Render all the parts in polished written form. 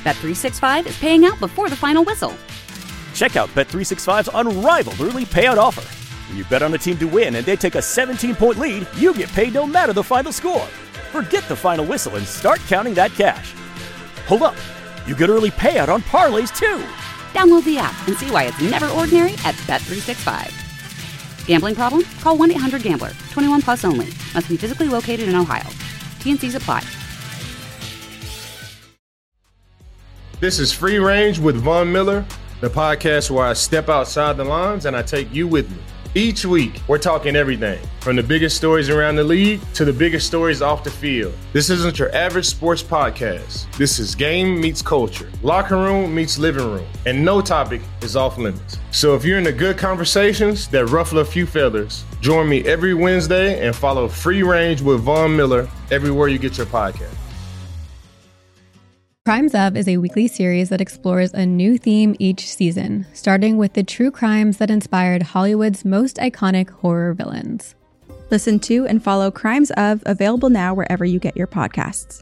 Bet365 is paying out before the final whistle. Check out Bet365's unrivaled early payout offer. When you bet on a team to win and they take a 17-point lead, you get paid no matter the final score. Forget the final whistle and start counting that cash. Hold up. You get early payout on parlays, too. Download the app and see why it's never ordinary at Bet365. Gambling problem? Call 1-800-GAMBLER. 21 plus only. Must be physically located in Ohio. T&Cs apply. This is Free Range with Von Miller, the podcast where I step outside the lines and I take you with me. Each week, we're talking everything from the biggest stories around the league to the biggest stories off the field. This isn't your average sports podcast. This is game meets culture, locker room meets living room, and no topic is off limits. So if you're into good conversations that ruffle a few feathers, join me every Wednesday and follow Free Range with Von Miller everywhere you get your podcast. Crimes Of is a weekly series that explores a new theme each season, starting with the true crimes that inspired Hollywood's most iconic horror villains. Listen to and follow Crimes Of, available now wherever you get your podcasts.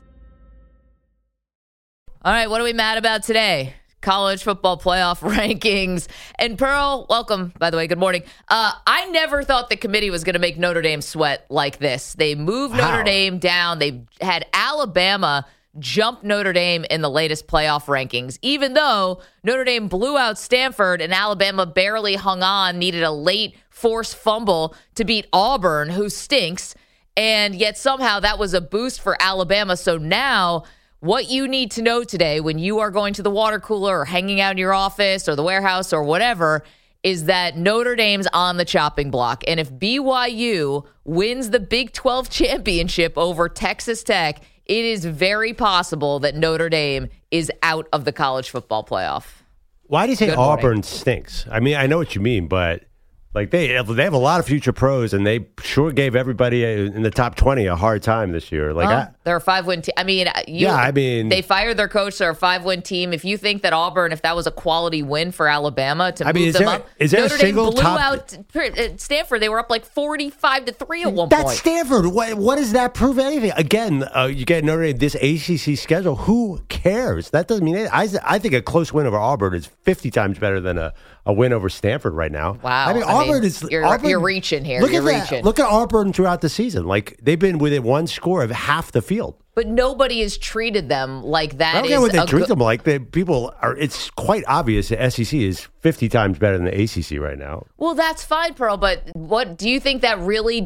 All right, what are we mad about today? College football playoff rankings. And Pearl, welcome, by the way, good morning. I never thought the committee was going to make Notre Dame sweat like this. They moved Notre Dame down. They had Alabama jump Notre Dame in the latest playoff rankings, even though Notre Dame blew out Stanford and Alabama barely hung on, needed a late forced fumble to beat Auburn, who stinks, and yet somehow that was a boost for Alabama. So now what you need to know today when you are going to the water cooler or hanging out in your office or the warehouse or whatever is that Notre Dame's on the chopping block. And if BYU wins the Big 12 championship over Texas Tech, it is very possible that Notre Dame is out of the college football playoff. Why do you say Auburn stinks? I mean, I know what you mean, but like they have a lot of future pros, and they sure gave everybody in the top 20 a hard time this year. Like they're a 5-win team. I mean, they fired their coach. They're a 5-win team. If you think that Auburn, if that was a quality win for Alabama to move them up, is there Notre a single Dame blew out Stanford. They were up like 45-3 at one point. That's Stanford. What does that prove anything? Again, you get Notre Dame this ACC schedule. Who cares? That doesn't mean anything. I think a close win over Auburn is 50 times better than a win over Stanford right now. Wow. I mean, you're reaching here. Look at Auburn throughout the season. Like, they've been within one score of half the field. But nobody has treated them like that. I don't know what they treat them like. It's quite obvious the SEC is 50 times better than the ACC right now. Well, that's fine, Pearl, but what do you think that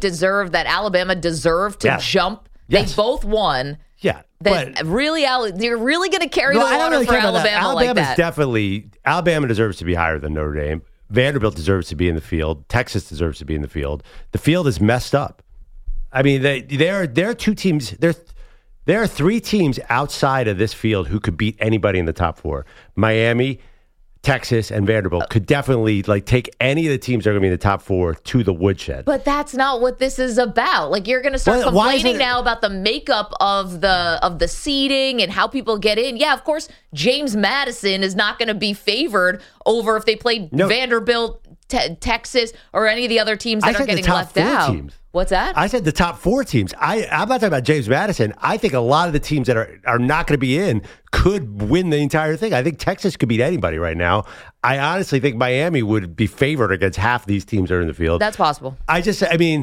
Alabama deserved to jump? Yes. They both won. Yeah. You're really going to carry the water for Alabama like that? Alabama deserves to be higher than Notre Dame. Vanderbilt deserves to be in the field. Texas deserves to be in the field. The field is messed up. I mean, there are two teams. There are three teams outside of this field who could beat anybody in the top four. Miami, Texas, and Vanderbilt could definitely take any of the teams that are going to be in the top four to the woodshed. But that's not what this is about. Like, you're going to start complaining now about the makeup of the seeding and how people get in. Yeah, of course, James Madison is not going to be favored over if they played Vanderbilt, Texas, or any of the other teams that are getting left out. Teams. What's that? I said the top four teams. I'm not talking about James Madison. I think a lot of the teams that are not going to be in could win the entire thing. I think Texas could beat anybody right now. I honestly think Miami would be favored against half these teams that are in the field. That's possible. I just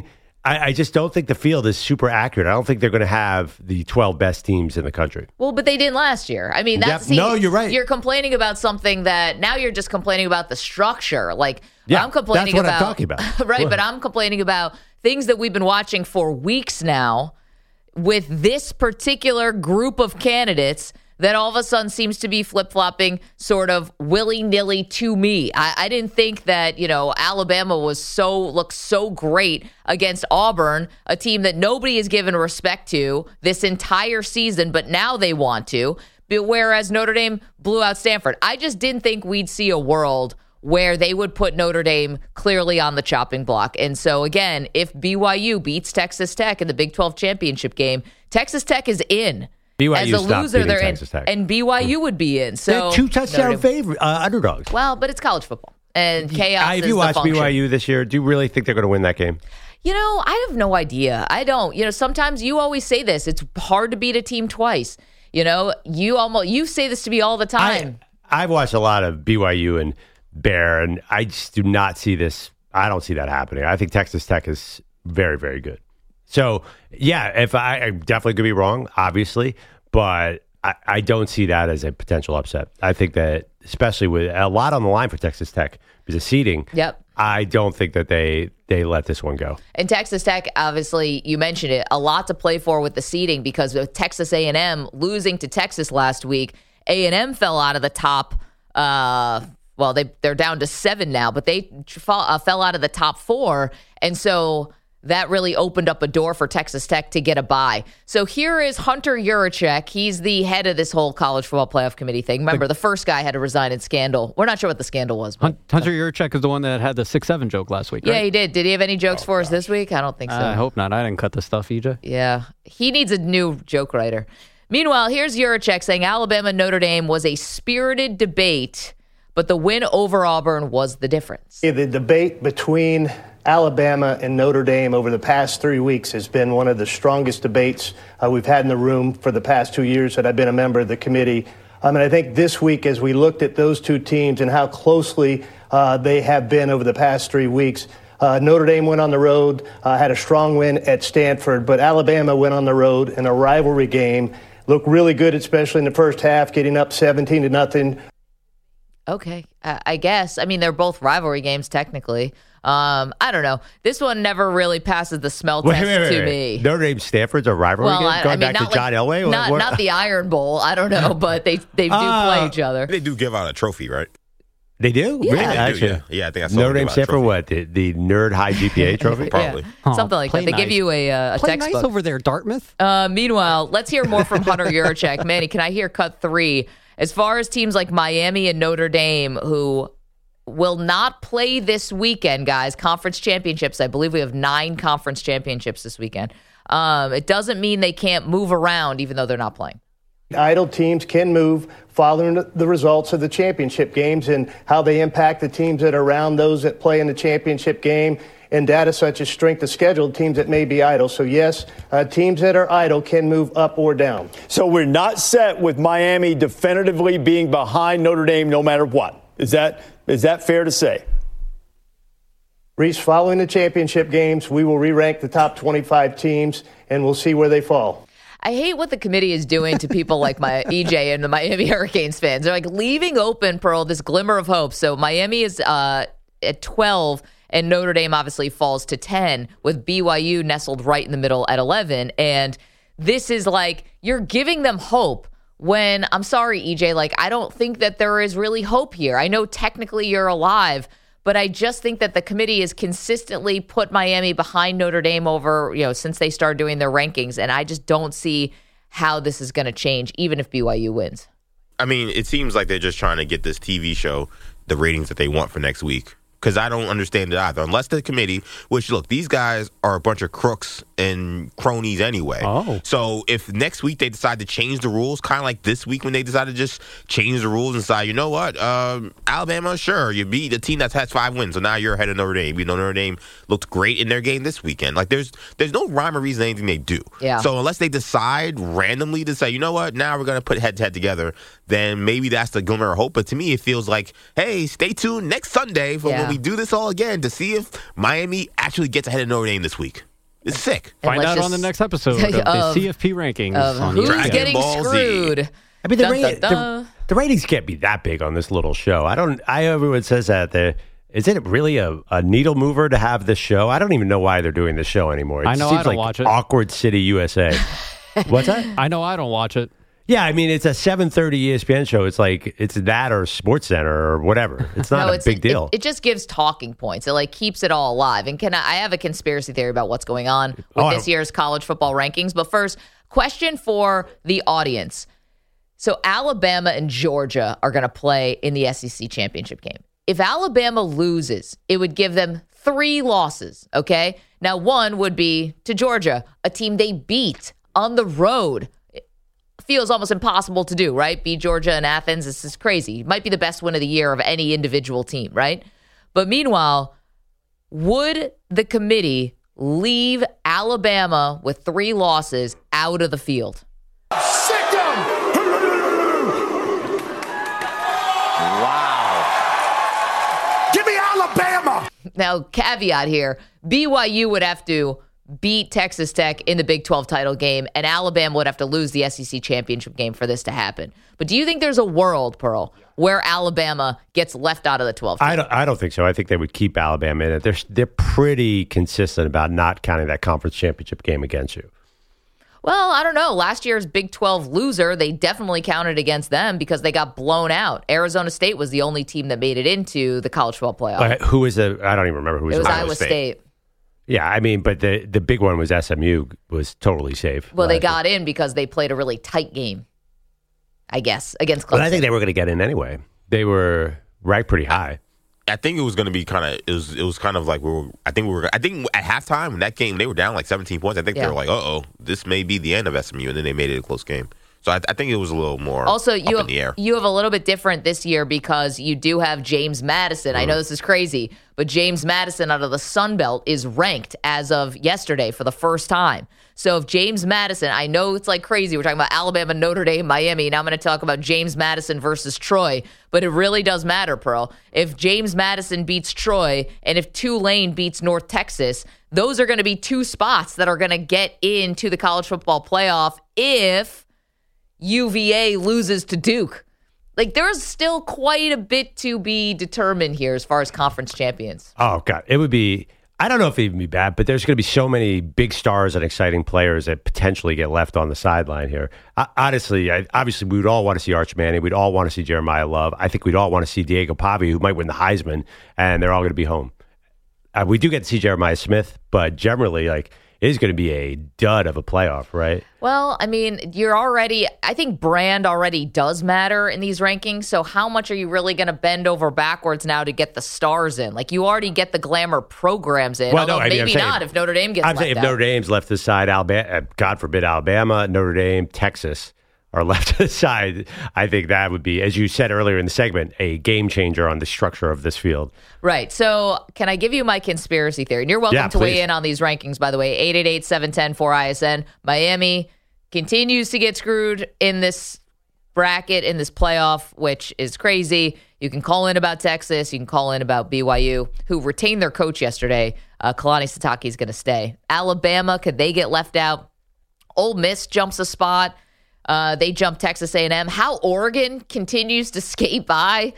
don't think the field is super accurate. I don't think they're going to have the 12 best teams in the country. Well, but they didn't last year. I mean, no, you're right. You're complaining about something that now you're just complaining about the structure. I'm complaining that's what I'm talking about. Right, but I'm complaining about things that we've been watching for weeks now with this particular group of candidates that all of a sudden seems to be flip-flopping sort of willy-nilly to me. I didn't think that, Alabama looked so great against Auburn, a team that nobody has given respect to this entire season, but now they want to, whereas Notre Dame blew out Stanford. I just didn't think we'd see a world where they would put Notre Dame clearly on the chopping block. And so, again, if BYU beats Texas Tech in the Big 12 championship game, Texas Tech is in. BYU as a loser, they're in. Tech. And BYU would be in. So they're 2 touchdown underdogs. Well, but it's college football. And chaos is Have you watched the function. BYU this year? Do you really think they're going to win that game? I have no idea. I don't. Sometimes you always say this. It's hard to beat a team twice. You say this to me all the time. I've watched a lot of BYU and Bear, and I just do not see this. I don't see that happening. I think Texas Tech is very, very good. So, yeah, if I definitely could be wrong, obviously, but I don't see that as a potential upset. I think that, especially with a lot on the line for Texas Tech, because of seeding, I don't think that they let this one go. And Texas Tech, obviously, you mentioned it, a lot to play for with the seeding because with Texas A&M losing to Texas last week, A&M fell out of the top. They're down to 7 now, but they fell out of the top 4, and so that really opened up a door for Texas Tech to get a bye. So here is Hunter Yurachek. He's the head of this whole college football playoff committee thing. Remember, the first guy had to resign in scandal. We're not sure what the scandal was. But, Hunter Yurachek is the one that had the 6-7 joke last week, right? Yeah, he did. Did he have any jokes for us this week? I don't think so. I hope not. I didn't cut the stuff, EJ. Yeah. He needs a new joke writer. Meanwhile, here's Yurachek saying Alabama-Notre Dame was a spirited debate, but the win over Auburn was the difference. The debate between Alabama and Notre Dame over the past 3 weeks has been one of the strongest debates we've had in the room for the past 2 years that I've been a member of the committee. I think this week, as we looked at those two teams and how closely they have been over the past 3 weeks, Notre Dame went on the road, had a strong win at Stanford, but Alabama went on the road in a rivalry game, looked really good, especially in the first half, getting up 17-0. Okay, I guess. I mean, they're both rivalry games technically. I don't know. This one never really passes the smell test to me. Notre Dame Stanford's a rivalry game? Going back to John Elway? Not the Iron Bowl. I don't know, but they do play each other. They do give out a trophy, right? They do? Yeah. Really? Actually, yeah, I think I saw Notre Dame Stanford, what? The nerd high GPA trophy? Probably. Yeah. Something like that. They give you a play textbook. nice over there, Dartmouth. Meanwhile, let's hear more from Hunter Yurachek. Manny, can I hear cut 3? As far as teams like Miami and Notre Dame, who will not play this weekend, guys, conference championships. I believe we have 9 conference championships this weekend. It doesn't mean they can't move around, even though they're not playing. Idle teams can move following the results of the championship games and how they impact the teams that are around those that play in the championship game, and data such as strength of schedule, teams that may be idle. So, yes, teams that are idle can move up or down. So we're not set with Miami definitively being behind Notre Dame no matter what. Is that fair to say? Reese, following the championship games, we will re-rank the top 25 teams, and we'll see where they fall. I hate what the committee is doing to people like my EJ and the Miami Hurricanes fans. They're like leaving open, Pearl, this glimmer of hope. So Miami is at 12, and Notre Dame obviously falls to 10, with BYU nestled right in the middle at 11. And this is like, you're giving them hope when, I'm sorry, EJ, like, I don't think that there is really hope here. I know technically you're alive, but I just think that the committee has consistently put Miami behind Notre Dame over, since they started doing their rankings. And I just don't see how this is going to change, even if BYU wins. I mean, it seems like they're just trying to get this TV show the ratings that they want for next week. Because I don't understand it either. Unless the committee, which, look, these guys are a bunch of crooks and cronies anyway. Oh. So if next week they decide to change the rules, kind of like this week when they decided to just change the rules and say, you know what, Alabama, sure, you beat a team that has 5 wins, so now you're ahead of Notre Dame. You know, Notre Dame looked great in their game this weekend. Like, there's no rhyme or reason to anything they do. Yeah. So unless they decide randomly to say, you know what, now we're going to put head-to-head together, then maybe that's the glimmer of hope. But to me, it feels like, hey, stay tuned next Sunday for when we do this all again to see if Miami actually gets ahead of Notre Dame this week. It's sick. Find out on the next episode of the CFP rankings. On who's Dragon getting Ball screwed? Z. I mean, the ratings can't be that big on this little show. Everyone says that. Is it really a needle mover to have this show? I don't even know why they're doing this show anymore. I know seems I don't like watch it. Awkward City, USA. What's that? I know I don't watch it. Yeah, I mean, it's a 7:30 ESPN show. It's like, it's that or SportsCenter or whatever. It's not a big deal. It just gives talking points. It keeps it all alive. And I have a conspiracy theory about what's going on with this year's college football rankings. But first, question for the audience. So Alabama and Georgia are going to play in the SEC championship game. If Alabama loses, it would give them 3 losses, okay? Now, one would be to Georgia, a team they beat on the road. Feels almost impossible to do, right? Beat Georgia and Athens. This is crazy. It might be the best win of the year of any individual team, right? But meanwhile, would the committee leave Alabama with 3 losses out of the field? Sick 'em! Now, caveat here, BYU would have to beat Texas Tech in the Big 12 title game, and Alabama would have to lose the SEC championship game for this to happen. But do you think there's a world, Pearl, where Alabama gets left out of the 12 team? I don't think so. I think they would keep Alabama in it. They're pretty consistent about not counting that conference championship game against you. Well, I don't know. Last year's Big 12 loser, they definitely counted against them because they got blown out. Arizona State was the only team that made it into the college football playoff. Who is the? I don't even remember who was. It was Iowa State. Yeah, I mean, but the big one was SMU was totally safe. Well, they got in because they played a really tight game, I guess, against Clemson. But I think they were going to get in anyway. They were ranked pretty high. I think it was going to be kind of it was kind of like I think at halftime in that game they were down like 17 points. I think they were like, this may be the end of SMU, and then they made it a close game. So I think it was a little more also up in the air. You have a little bit different this year because you do have James Madison. I know this is crazy, but James Madison out of the Sun Belt is ranked as of yesterday for the first time. So if James Madison, I know it's like crazy. We're talking about Alabama, Notre Dame, Miami. Now I'm going to talk about James Madison versus Troy, but it really does matter, Pearl. If James Madison beats Troy and if Tulane beats North Texas, those are going to be two spots that are going to get into the college football playoff if UVA loses to Duke. Like, there's still quite a bit to be determined here as far as conference champions. Oh, God. It would be, I don't know if it would be bad, but there's going to be so many big stars and exciting players that potentially get left on the sideline here. Honestly, obviously, we would all want to see Arch Manning. We'd all want to see Jeremiah Love. I think we'd all want to see Diego Pavia, who might win the Heisman, and they're all going to be home. We do get to see Jeremiah Smith, but generally, like, it is going to be a dud of a playoff, right? Well, I mean, I think brand already does matter in these rankings. So how much are you really going to bend over backwards now to get the stars in? Like, you already get the glamour programs in, although maybe not if Notre Dame gets left out. I'm saying if Notre Dame's left to the side, Alabama, God forbid Alabama, Notre Dame, Texas are left to the side, I think that would be, as you said earlier in the segment, a game changer on the structure of this field. Right. So can I give you my conspiracy theory? And you're welcome to weigh in on these rankings, by the way. 888-710-4ISN. Miami continues to get screwed in this bracket, in this playoff, which is crazy. You can call in about Texas. You can call in about BYU, who retained their coach yesterday. Kalani Sitake is going to stay. Alabama, could they get left out? Ole Miss jumps a spot. They jumped Texas A&M. How Oregon continues to skate by.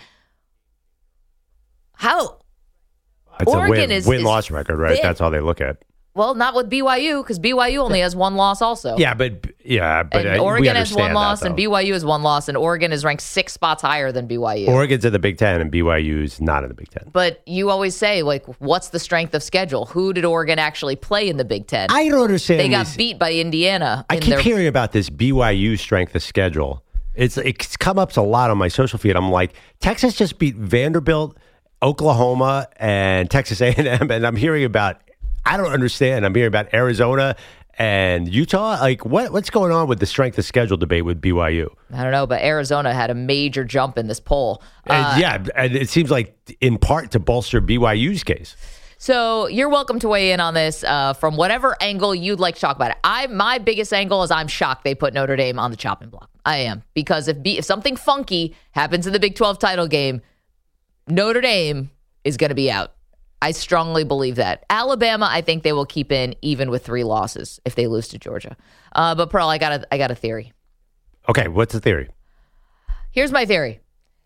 How it's Oregon a win-loss record, right? That's all they look at. Well, not with BYU, because BYU only has one loss also. Yeah, but and Oregon has one loss, and BYU has one loss, and Oregon is ranked 6 spots higher than BYU. Oregon's in the Big Ten, and BYU's not in the Big Ten. But you always say, like, what's the strength of schedule? Who did Oregon actually play in the Big Ten? I don't understand. They got beat by Indiana. I keep hearing about this BYU strength of schedule. It's come up a lot on my social feed. I'm like, Texas just beat Vanderbilt, Oklahoma, and Texas A&M, and I'm hearing about. I don't understand. I'm hearing about Arizona and Utah. Like, what's going on with the strength of schedule debate with BYU? I don't know, but Arizona had a major jump in this poll. And it seems like in part to bolster BYU's case. So you're welcome to weigh in on this from whatever angle you'd like to talk about it. My biggest angle is I'm shocked they put Notre Dame on the chopping block. I am. Because if something funky happens in the Big 12 title game, Notre Dame is going to be out. I strongly believe that. Alabama, I think they will keep in even with 3 losses if they lose to Georgia. But Pearl, I got a theory. Okay, what's the theory? Here's my theory.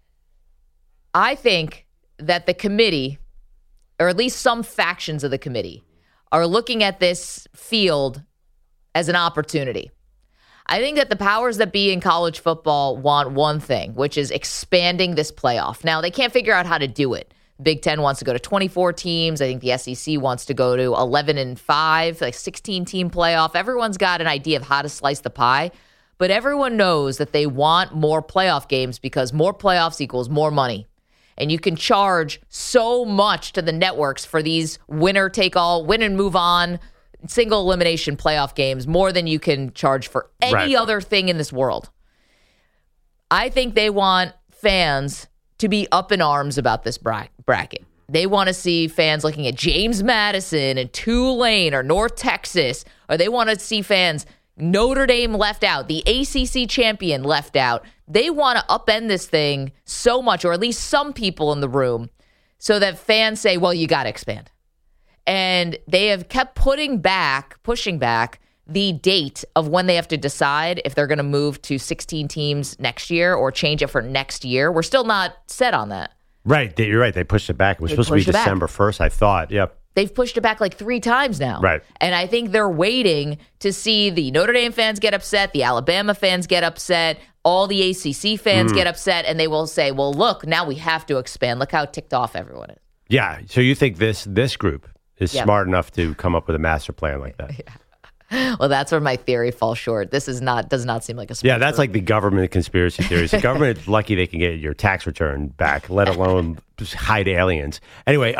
I think that the committee, or at least some factions of the committee, are looking at this field as an opportunity. I think that the powers that be in college football want one thing, which is expanding this playoff. Now, they can't figure out how to do it. Big Ten wants to go to 24 teams. I think the SEC wants to go to 11-5, like 16-team playoff. Everyone's got an idea of how to slice the pie, but everyone knows that they want more playoff games because more playoffs equals more money. And you can charge so much to the networks for these winner-take-all, win-and-move-on, single elimination playoff games more than you can charge for any other thing in this world. I think they want fans to be up in arms about this bracket. They want to see fans looking at James Madison and Tulane or North Texas, or they want to see fans Notre Dame left out, the ACC champion left out. They want to upend this thing so much, or at least some people in the room, so that fans say, well, you got to expand. And they have kept pushing back the date of when they have to decide if they're going to move to 16 teams next year or change it for next year. We're still not set on that. Right. You're right. They pushed it back. It was supposed to be December 1st, I thought. Yep. They've pushed it back like 3 times now. Right. And I think they're waiting to see the Notre Dame fans get upset, the Alabama fans get upset, all the ACC fans get upset, and they will say, well, look, now we have to expand. Look how ticked off everyone is. Yeah. So you think this group is smart enough to come up with a master plan like that? Yeah. Well, that's where my theory falls short. This does not seem like a smart Yeah, that's group. like the government conspiracy theories. The government is lucky they can get your tax return back, let alone just hide aliens. Anyway,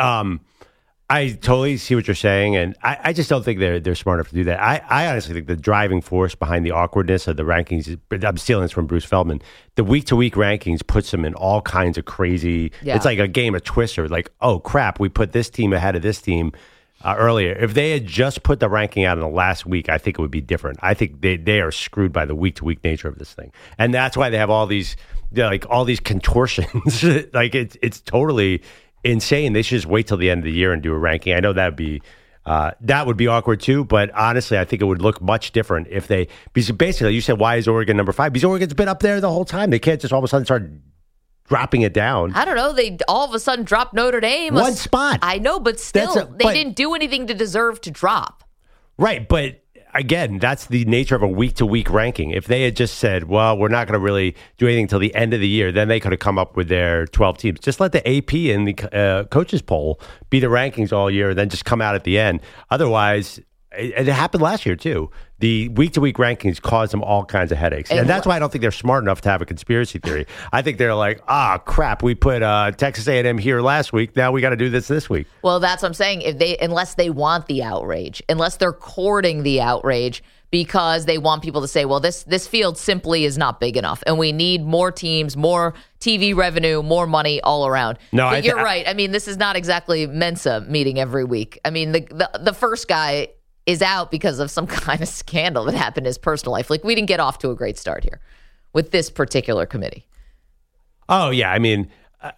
I totally see what you're saying, and I just don't think they're smart enough to do that. I honestly think the driving force behind the awkwardness of the rankings, I'm stealing this from Bruce Feldman, the week-to-week rankings puts them in all kinds of crazy, it's like a game of Twister, like, oh, crap, we put this team ahead of this team earlier. If they had just put the ranking out in the last week, I think it would be different. I think they are screwed by the week-to-week nature of this thing, and that's why they have all these contortions. Like, it's totally insane. They should just wait till the end of the year and do a ranking. I know that would be awkward too, but honestly, I think it would look much different because basically you said, why is Oregon number 5? Because Oregon's been up there the whole time. They can't just all of a sudden start dropping it down. I don't know. They all of a sudden dropped Notre Dame. One spot. I know, but still, they didn't do anything to deserve to drop. Right, but again, that's the nature of a week-to-week ranking. If they had just said, well, we're not going to really do anything until the end of the year, then they could have come up with their 12 teams. Just let the AP and the coaches poll be the rankings all year, then just come out at the end. Otherwise, it happened last year, too. The week-to-week rankings caused them all kinds of headaches. And that's why I don't think they're smart enough to have a conspiracy theory. I think they're like, crap, we put Texas A&M here last week. Now we got to do this week. Well, that's what I'm saying. Unless they want the outrage, unless they're courting the outrage because they want people to say, well, this field simply is not big enough, and we need more teams, more TV revenue, more money all around. No, but you're right. I mean, this is not exactly Mensa meeting every week. I mean, the first guy is out because of some kind of scandal that happened in his personal life. Like, we didn't get off to a great start here with this particular committee. Oh, yeah. I mean,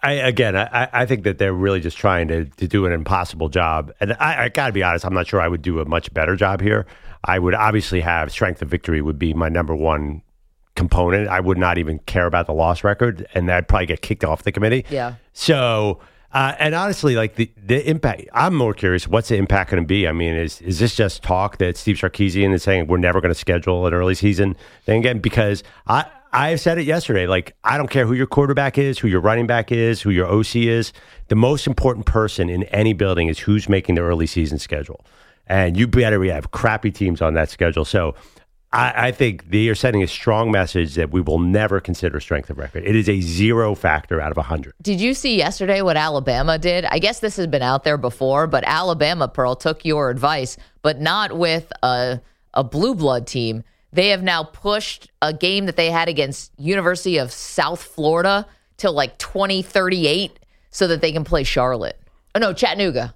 I think that they're really just trying to do an impossible job. And I got to be honest, I'm not sure I would do a much better job here. I would obviously have strength of victory would be my number one component. I would not even care about the loss record, and I'd probably get kicked off the committee. Yeah. So... and honestly, like the impact, I'm more curious, what's the impact going to be? I mean, is this just talk that Steve Sarkisian is saying we're never going to schedule an early season thing again? Because I said it yesterday, like, I don't care who your quarterback is, who your running back is, who your OC is. The most important person in any building is who's making the early season schedule. And you better have crappy teams on that schedule. So I think they are sending a strong message that we will never consider strength of record. It is a 0 factor out of 100. Did you see yesterday what Alabama did? I guess this has been out there before, but Alabama, Pearl, took your advice, but not with a blue blood team. They have now pushed a game that they had against University of South Florida till like 2038 so that they can play Charlotte. Oh, no, Chattanooga.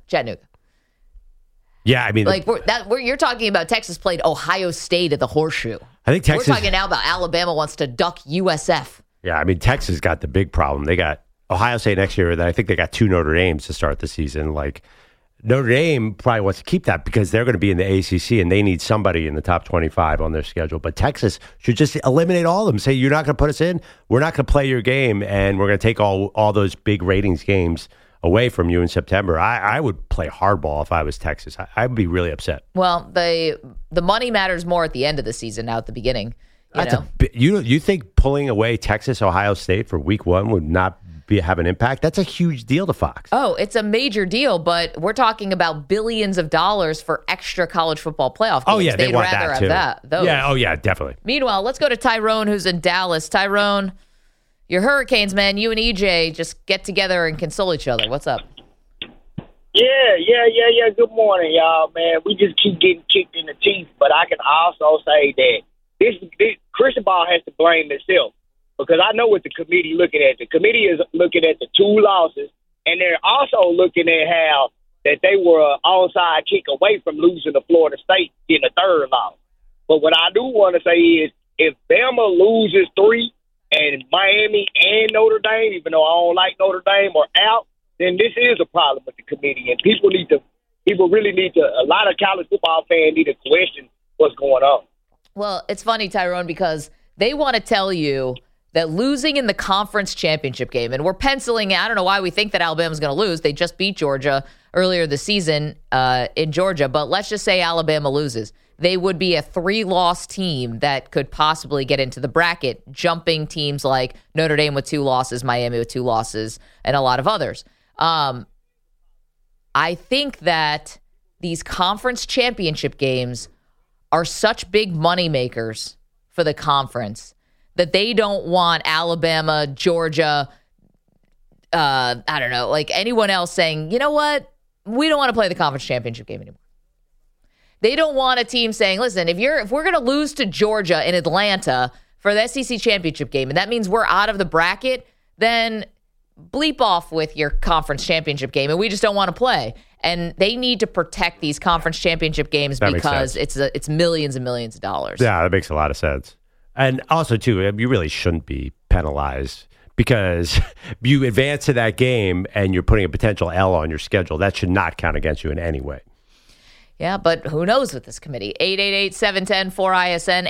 Yeah, I mean, like you're talking about Texas played Ohio State at the Horseshoe. I think Texas. We're talking now about Alabama wants to duck USF. Yeah, I mean, Texas got the big problem. They got Ohio State next year, and I think they got 2 Notre Dames to start the season. Like, Notre Dame probably wants to keep that because they're going to be in the ACC, and they need somebody in the top 25 on their schedule. But Texas should just eliminate all of them. Say, you're not going to put us in. We're not going to play your game, and we're going to take all those big ratings games away from you in September. I would play hardball if I was Texas. I would be really upset. Well, the money matters more at the end of the season, now at the beginning. You think pulling away Texas, Ohio State for week 1 would not have an impact? That's a huge deal to Fox. Oh, it's a major deal, but we're talking about billions of dollars for extra college football playoff games. Oh, yeah, They'd want rather that too. have that. Those. Yeah, oh, yeah, definitely. Meanwhile, let's go to Tyrone, who's in Dallas. Tyrone, your Hurricanes, man, you and EJ just get together and console each other. What's up? Yeah. Good morning, y'all, man. We just keep getting kicked in the teeth, but I can also say that this Christian Ball has to blame himself because I know what the committee looking at. The committee is looking at the 2 losses, and they're also looking at how that they were an onside kick away from losing to Florida State in the 3rd loss. But what I do want to say is if Bama loses 3 and Miami and Notre Dame, even though I don't like Notre Dame, are out, then this is a problem with the committee, and people really need to. A lot of college football fans need to question what's going on. Well, it's funny, Tyrone, because they want to tell you that losing in the conference championship game, and we're penciling, I don't know why we think that Alabama's going to lose. They just beat Georgia earlier this season in Georgia, but let's just say Alabama loses. They would be a 3-loss team that could possibly get into the bracket, jumping teams like Notre Dame with 2 losses, Miami with 2 losses, and a lot of others. I think that these conference championship games are such big moneymakers for the conference that they don't want Alabama, Georgia, I don't know, like anyone else saying, you know what, we don't want to play the conference championship game anymore. They don't want a team saying, listen, if we're going to lose to Georgia in Atlanta for the SEC championship game, and that means we're out of the bracket, then bleep off with your conference championship game, and we just don't want to play. And they need to protect these conference championship games because it's millions and millions of dollars. Yeah, that makes a lot of sense. And also, too, you really shouldn't be penalized because you advance to that game and you're putting a potential L on your schedule. That should not count against you in any way. Yeah, but who knows with this committee? 888-710-4ISN,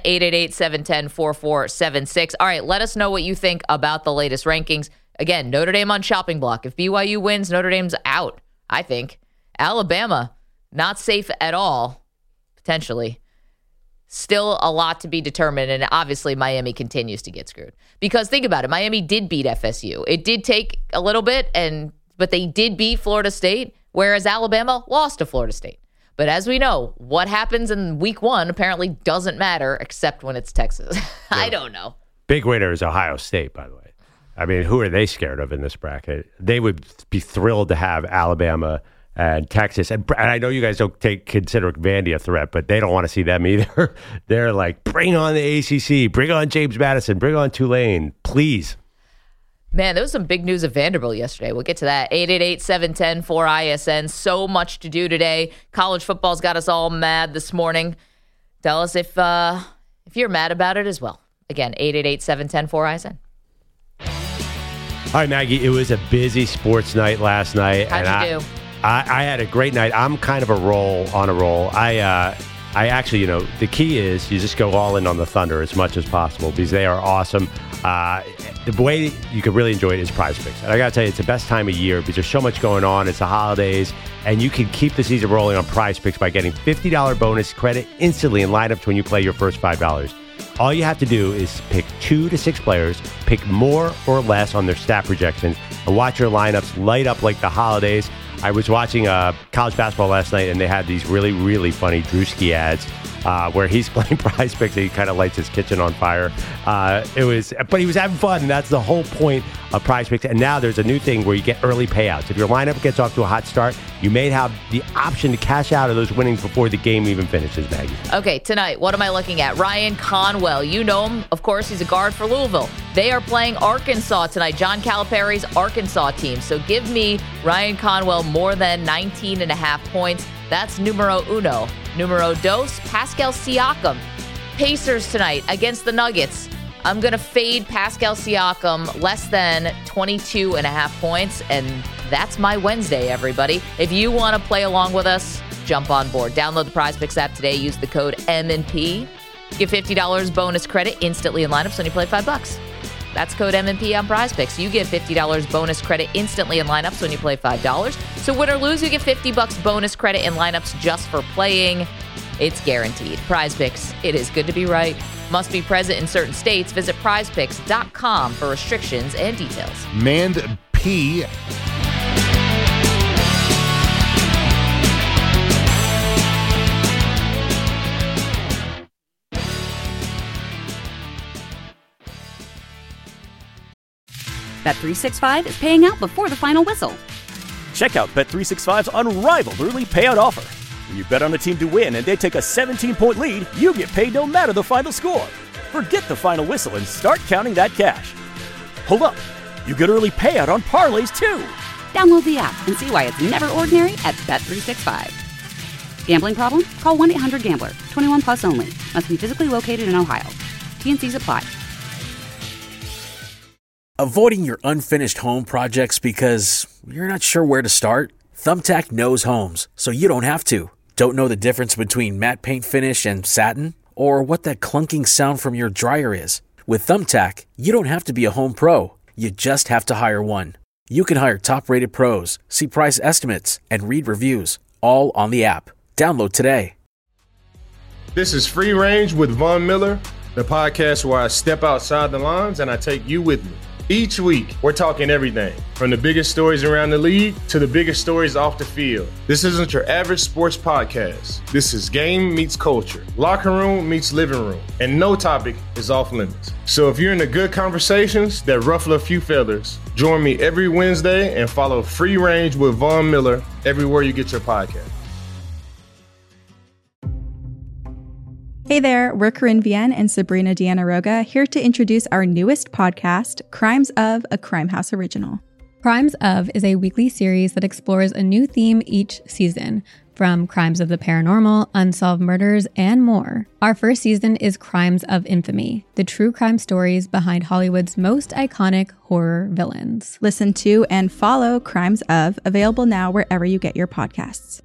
888-710-4476. All right, let us know what you think about the latest rankings. Again, Notre Dame on chopping block. If BYU wins, Notre Dame's out, I think. Alabama, not safe at all, potentially. Still a lot to be determined, and obviously Miami continues to get screwed. Because think about it, Miami did beat FSU. It did take a little bit, but they did beat Florida State, whereas Alabama lost to Florida State. But as we know, what happens in week 1 apparently doesn't matter except when it's Texas. I don't know. Big winner is Ohio State, by the way. I mean, who are they scared of in this bracket? They would be thrilled to have Alabama and Texas. And I know you guys don't consider Vandy a threat, but they don't want to see them either. They're like, bring on the ACC, bring on James Madison, bring on Tulane, please. Man, there was some big news of Vanderbilt yesterday. We'll get to that. 888-710-4ISN. So much to do today. College football's got us all mad this morning. Tell us if you're mad about it as well. Again, 888-710-4ISN. All right, Maggie, it was a busy sports night last night. How'd you do? I had a great night. I'm kind of on a roll. I actually, the key is you just go all in on the Thunder as much as possible because they are awesome. The way you can really enjoy it is Prize Picks. And I got to tell you, it's the best time of year because there's so much going on. It's the holidays, and you can keep the season rolling on Prize Picks by getting $50 bonus credit instantly in lineups when you play your first $5. All you have to do is pick 2 to 6 players, pick more or less on their stat projections, and watch your lineups light up like the holidays. I was watching college basketball last night, and they had these really, really funny Drewski ads where he's playing Prize Picks and he kind of lights his kitchen on fire. But he was having fun, and that's the whole point of Prize Picks. And now there's a new thing where you get early payouts. If your lineup gets off to a hot start, you may have the option to cash out of those winnings before the game even finishes, Maggie. Okay, tonight, what am I looking at? Ryan Conwell. You know him. Of course, he's a guard for Louisville. They are playing Arkansas tonight, John Calipari's Arkansas team. So give me Ryan Conwell more than 19.5 points. That's numero uno. Numero dos, Pascal Siakam. Pacers tonight against the Nuggets. I'm going to fade Pascal Siakam less than 22.5 points, and that's my Wednesday, everybody. If you want to play along with us, jump on board. Download the Prize Picks app today. Use the code M&P. Get $50 bonus credit instantly in lineups when you play $5. That's code M&P on Prize Picks. You get $50 bonus credit instantly in lineups when you play $5. So win or lose, you get $50 bonus credit in lineups just for playing. It's guaranteed. Prize Picks. It is good to be right. Must be present in certain states. Visit prizepicks.com for restrictions and details. Mand P. Bet365 is paying out before the final whistle. Check out Bet365's unrivaled early payout offer. When you bet on a team to win and they take a 17-point lead, you get paid no matter the final score. Forget the final whistle and start counting that cash. Hold up. You get early payout on parlays, too. Download the app and see why it's never ordinary at Bet365. Gambling problem? Call 1-800-GAMBLER. 21 plus only. Must be physically located in Ohio. T&Cs apply. Avoiding your unfinished home projects because you're not sure where to start? Thumbtack knows homes, so you don't have to. Don't know the difference between matte paint finish and satin? Or what that clunking sound from your dryer is? With Thumbtack, you don't have to be a home pro. You just have to hire one. You can hire top-rated pros, see price estimates, and read reviews, all on the app. Download today. This is Free Range with Von Miller, the podcast where I step outside the lines and I take you with me. Each week, we're talking everything from the biggest stories around the league to the biggest stories off the field. This isn't your average sports podcast. This is game meets culture, locker room meets living room, and no topic is off limits. So if you're into good conversations that ruffle a few feathers, join me every Wednesday and follow Free Range with Von Miller everywhere you get your podcast. Hey there, we're Corinne Vienne and Sabrina Diana-Roga here to introduce our newest podcast, Crimes of, a Crime House original. Crimes of is a weekly series that explores a new theme each season, from crimes of the paranormal, unsolved murders, and more. Our first season is Crimes of Infamy, the true crime stories behind Hollywood's most iconic horror villains. Listen to and follow Crimes of, available now wherever you get your podcasts.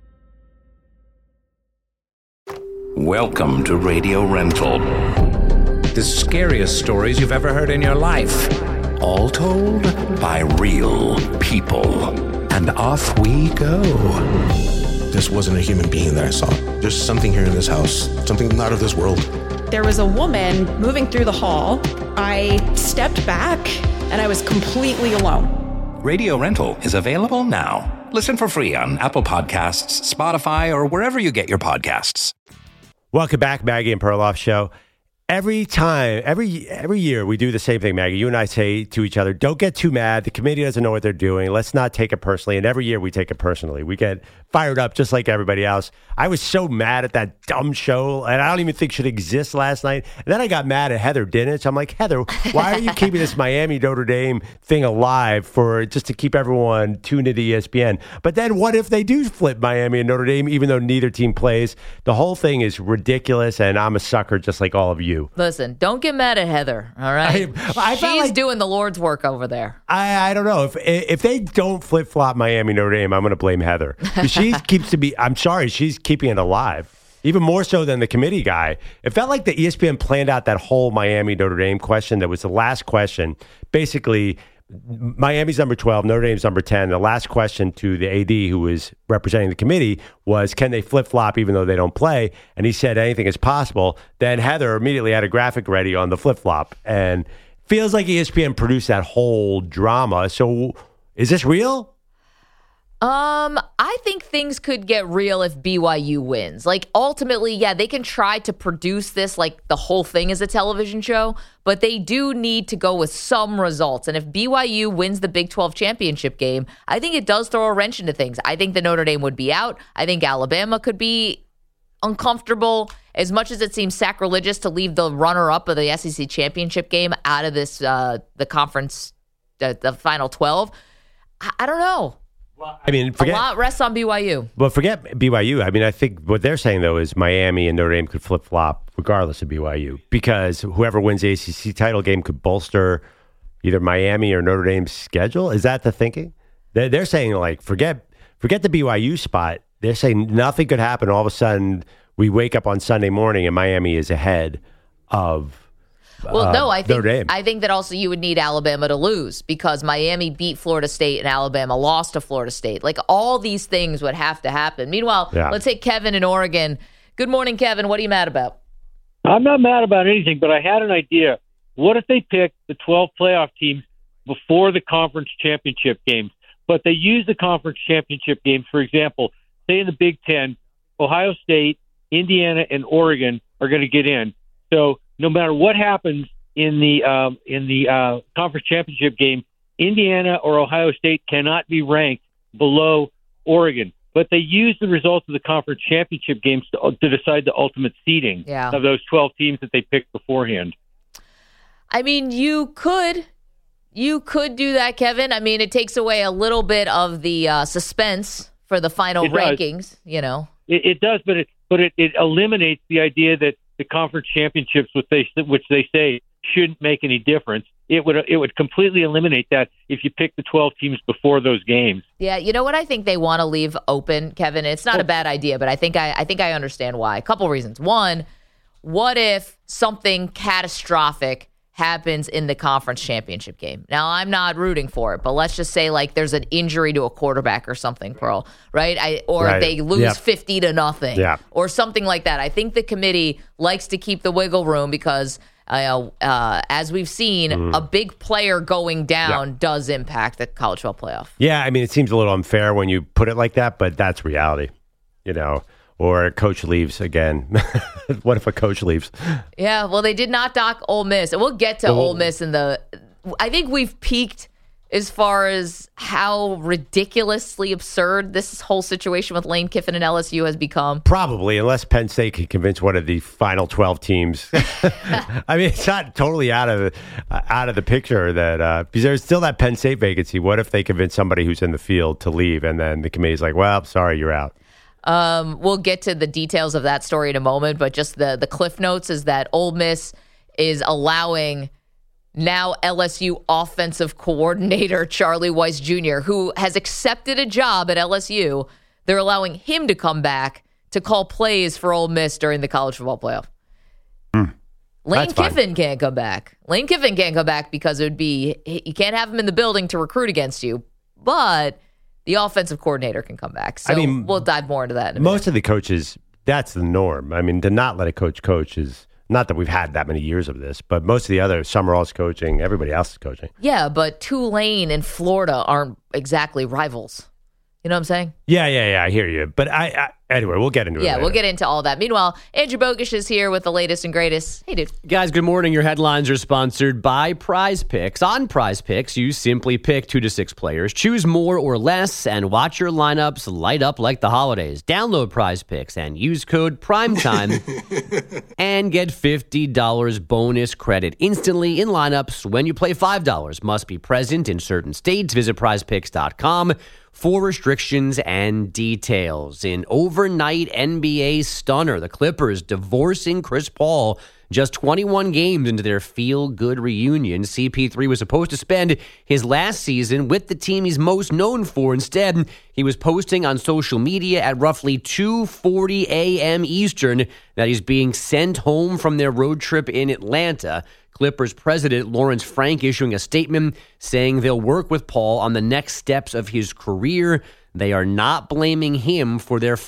Welcome to Radio Rental. The scariest stories you've ever heard in your life. All told by real people. And off we go. This wasn't a human being that I saw. There's something here in this house. Something not of this world. There was a woman moving through the hall. I stepped back and I was completely alone. Radio Rental is available now. Listen for free on Apple Podcasts, Spotify, or wherever you get your podcasts. Welcome back, Maggie and Perloff Show. Every year we do the same thing, Maggie. You and I say to each other, don't get too mad. The committee doesn't know what they're doing. Let's not take it personally. And every year we take it personally. We get fired up just like everybody else. I was so mad at that dumb show, and I don't even think should exist last night. And then I got mad at Heather Dinich. I'm like, Heather, why are you keeping this Miami Notre Dame thing alive just to keep everyone tuned into ESPN? But then what if they do flip Miami and Notre Dame, even though neither team plays? The whole thing is ridiculous, and I'm a sucker just like all of you. Listen, don't get mad at Heather, all right? She's doing the Lord's work over there. I don't know. If they don't flip-flop Miami Notre Dame, I'm going to blame Heather. She I'm sorry, she's keeping it alive. Even more so than the committee guy. It felt like the ESPN planned out that whole Miami Notre Dame question that was the last question. Basically, Miami's number 12, Notre Dame's number 10. The last question to the AD who was representing the committee was, can they flip-flop even though they don't play? And he said anything is possible. Then Heather immediately had a graphic ready on the flip-flop. And feels like ESPN produced that whole drama. So is this real? I think things could get real if BYU wins. Like, ultimately, yeah, they can try to produce this like the whole thing is a television show, but they do need to go with some results. And if BYU wins the Big 12 championship game, I think it does throw a wrench into things. I think the Notre Dame would be out. I think Alabama could be uncomfortable. As much as it seems sacrilegious to leave the runner-up of the SEC championship game out of this, the conference, the Final 12, I don't know. I mean, a lot rests on BYU. Well, forget BYU. I mean, I think what they're saying, though, is Miami and Notre Dame could flip-flop regardless of BYU because whoever wins the ACC title game could bolster either Miami or Notre Dame's schedule. Is that the thinking? They're saying, like, forget the BYU spot. They're saying nothing could happen. All of a sudden, we wake up on Sunday morning and Miami is ahead of I think that also you would need Alabama to lose because Miami beat Florida State and Alabama lost to Florida State. Like, all these things would have to happen. Meanwhile, Let's take Kevin in Oregon. Good morning, Kevin. What are you mad about? I'm not mad about anything, but I had an idea. What if they picked the 12 playoff teams before the conference championship games, but they use the conference championship games? For example, say in the Big Ten, Ohio State, Indiana, and Oregon are going to get in. So no matter what happens in the conference championship game, Indiana or Ohio State cannot be ranked below Oregon. But they use the results of the conference championship games to decide the ultimate seeding of those 12 teams that they picked beforehand. I mean, you could do that, Kevin. I mean, it takes away a little bit of the suspense for the final rankings. You know, it does, but it eliminates the idea that the conference championships, which they say shouldn't make any difference. It would completely eliminate that if you pick the 12 teams before those games. Yeah, you know what I think they want to leave open, Kevin? It's not a bad idea, but I think I understand why. A couple reasons. One, what if something catastrophic happens in the conference championship game? Now, I'm not rooting for it, but let's just say like there's an injury to a quarterback or something, Pearl, right? They lose 50-0 or something like that. I think the committee likes to keep the wiggle room because as we've seen, a big player going down does impact the college football playoff. Yeah, I mean, it seems a little unfair when you put it like that, but that's reality, you know. Or a coach leaves again. What if a coach leaves? Yeah, well, they did not dock Ole Miss. And we'll get to Ole Miss I think we've peaked as far as how ridiculously absurd this whole situation with Lane Kiffin and LSU has become. Probably, unless Penn State can convince one of the final 12 teams. I mean, it's not totally out of the picture that because there's still that Penn State vacancy. What if they convince somebody who's in the field to leave, and then the committee's like, "Well, sorry, you're out." We'll get to the details of that story in a moment, but just the cliff notes is that Ole Miss is allowing now LSU offensive coordinator Charlie Weiss Jr., who has accepted a job at LSU. They're allowing him to come back to call plays for Ole Miss during the college football playoff. Lane Kiffin can't come back. Lane Kiffin can't come back because you can't have him in the building to recruit against you, but the offensive coordinator can come back. So we'll dive more into that in a minute. Most of the coaches, that's the norm. I mean, to not let a coach is not that we've had that many years of this, but most of the other Summerall's coaching, everybody else is coaching. Yeah, but Tulane and Florida aren't exactly rivals. You know what I'm saying? Yeah, I hear you. But anyway, we'll get into it. Yeah, later. We'll get into all that. Meanwhile, Andrew Bogusch is here with the latest and greatest. Hey, dude. Guys, good morning. Your headlines are sponsored by Prize Picks. On Prize Picks, you simply pick 2 to 6 players, choose more or less, and watch your lineups light up like the holidays. Download Prize Picks and use code PRIMETIME and get $50 bonus credit instantly in lineups when you play $5. Must be present in certain states. Visit prizepicks.com for restrictions and details. In overnight NBA stunner, the Clippers divorcing Chris Paul just 21 games into their feel-good reunion. CP3 was supposed to spend his last season with the team he's most known for. Instead, he was posting on social media at roughly 2:40 a.m. Eastern that he's being sent home from their road trip in Atlanta. Clippers president Lawrence Frank issuing a statement saying they'll work with Paul on the next steps of his career. They are not blaming him for their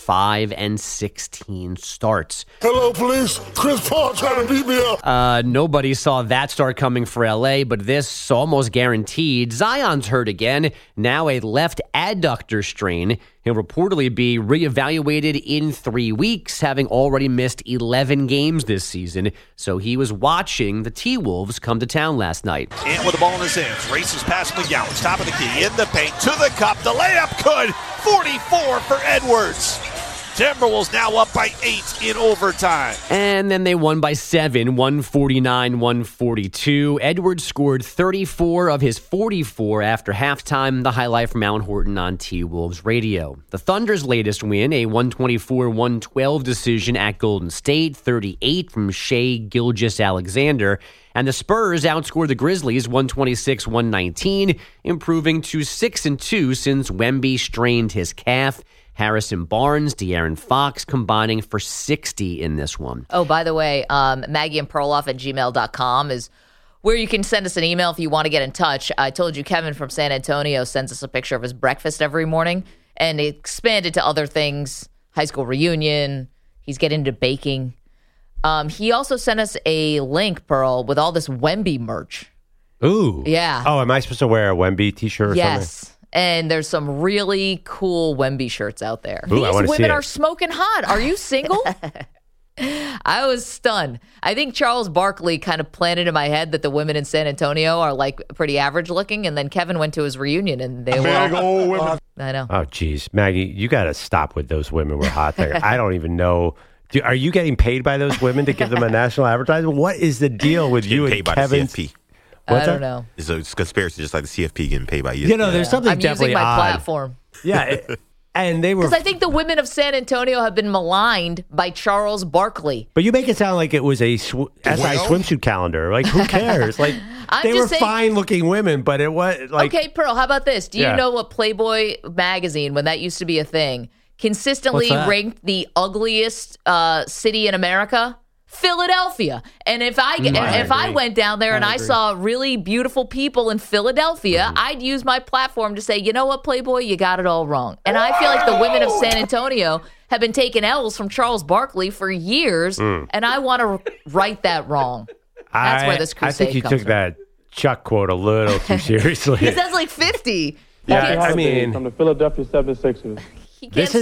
5-16 starts. Hello, police. Chris Paul trying to beat me up. Nobody saw that start coming for LA, but this almost guaranteed. Zion's hurt again, now a left adductor strain. He'll reportedly be reevaluated in 3 weeks, having already missed 11 games this season. So he was watching the T-Wolves come to town last night. Ant with the ball in his hands, races past McGowan, top of the key, in the paint, to the cup, the layup good, 44 for Edwards. Timberwolves now up by 8 in overtime. And then they won by 7, 149-142. Edwards scored 34 of his 44 after halftime. The highlight from Alan Horton on T-Wolves Radio. The Thunder's latest win, a 124-112 decision at Golden State, 38 from Shai Gilgeous-Alexander. And the Spurs outscored the Grizzlies 126-119, improving to 6-2 since Wemby strained his calf. Harrison Barnes, De'Aaron Fox combining for 60 in this one. Oh, by the way, Maggie and Perloff at gmail.com is where you can send us an email if you want to get in touch. I told you Kevin from San Antonio sends us a picture of his breakfast every morning, and it expanded to other things, high school reunion. He's getting into baking. He also sent us a link, Pearl, with all this Wemby merch. Ooh. Yeah. Oh, am I supposed to wear a Wemby t-shirt or something? Yes. And there's some really cool Wemby shirts out there. Ooh, These women are smoking hot. Are you single? I was stunned. I think Charles Barkley kind of planted in my head that the women in San Antonio are like pretty average looking. And then Kevin went to his reunion and they were I know. Oh, geez. Maggie, you got to stop with those women were hot there. I don't even know. Are you getting paid by those women to give them a national advertisement? What is the deal with you and Kevin? I don't know. It's a conspiracy, just like the CFP getting paid by you. You know, there's something I'm definitely using my odd. platform. Yeah. And they were. Because I think the women of San Antonio have been maligned by Charles Barkley. But you make it sound like it was a SI swimsuit calendar. Like, who cares? Like, they were fine-looking women, but it was like. Okay, Pearl, how about this? Do you know what Playboy magazine, when that used to be a thing, consistently ranked the ugliest city in America? Philadelphia. And if I went down there and I saw really beautiful people in Philadelphia, I'd use my platform to say, you know what, Playboy, you got it all wrong. And I feel like the women of San Antonio have been taking L's from Charles Barkley for years, and I want to right that wrong. That's where this crusade I think you comes took that Chuck quote a little too seriously. He says like 50. Yeah, I mean, from the Philadelphia 76ers. This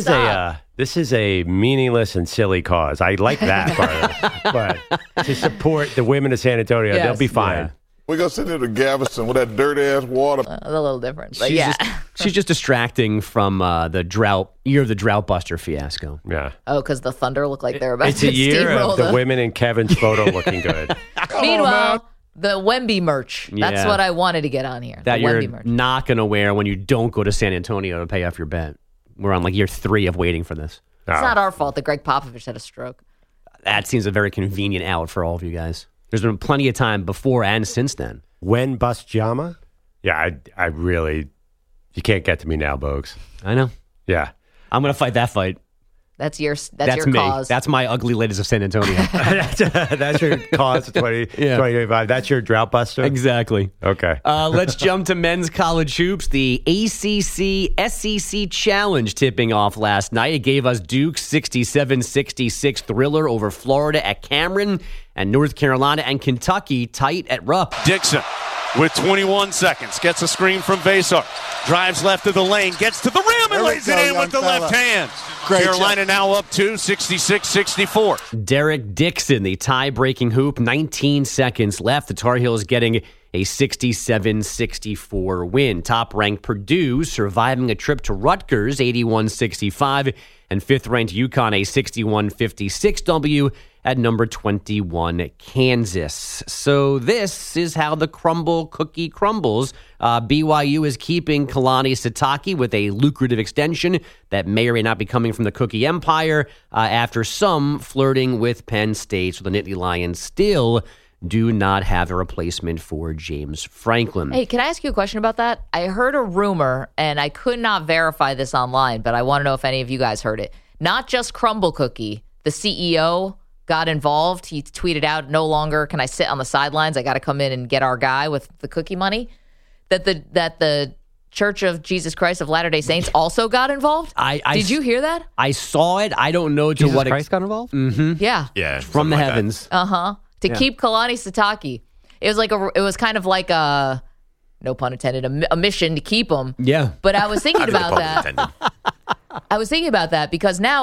is a meaningless and silly cause. I like that part of it. But to support the women of San Antonio, they'll be fine. Yeah. We're going to send her to Galveston with that dirty-ass water. A little different, but she's just distracting from the year of the drought buster fiasco. Yeah. Oh, because the Thunder look like they're about it's to a year steamroll of the women in Kevin's photo looking good. Meanwhile, the Wemby merch. That's what I wanted to get on here. That the you're Wemby merch. not going to wear when you don't go to San Antonio to pay off your bet. We're on like year 3 of waiting for this. It's not our fault that Greg Popovich had a stroke. That seems a very convenient out for all of you guys. There's been plenty of time before and since then. When bust Jama? Yeah, I really, you can't get to me now, Bogues. I know. Yeah. I'm going to fight that fight. That's your me. cause. That's my ugly ladies of San Antonio. That's your cause of 2025. That's your drought buster? Exactly. Okay. Let's jump to men's college hoops. The ACC SEC Challenge tipping off last night. It gave us Duke's 67-66 thriller over Florida at Cameron, and North Carolina and Kentucky tight at Rupp. Dixon with 21 seconds gets a screen from Vesar. Drives left of the lane, gets to the rim and lays it in with the left hand. Carolina now up 66-64. Derek Dixon, the tie-breaking hoop, 19 seconds left. The Tar Heels getting a 67-64 win. Top-ranked Purdue surviving a trip to Rutgers, 81-65, and fifth-ranked UConn, a 61-56 W at number 21, Kansas. So this is how the crumble cookie crumbles. BYU is keeping Kalani Sitake with a lucrative extension that may or may not be coming from the Cookie Empire after some flirting with Penn State. So the Nittany Lions still do not have a replacement for James Franklin. Hey, can I ask you a question about that? I heard a rumor, and I could not verify this online, but I want to know if any of you guys heard it. Not just Crumble Cookie, the CEO got involved. He tweeted out, no longer can I sit on the sidelines. I got to come in and get our guy with the cookie money. That the Church of Jesus Christ of Latter-day Saints also got involved? Did you hear that? I saw it. I don't know to what Christ got involved? Mm-hmm. Yeah. Yeah. From the heavens. To keep Kalani Sitake. It was kind of like a, no pun intended, a mission to keep him. Yeah. But I was thinking about that. I was thinking about that because now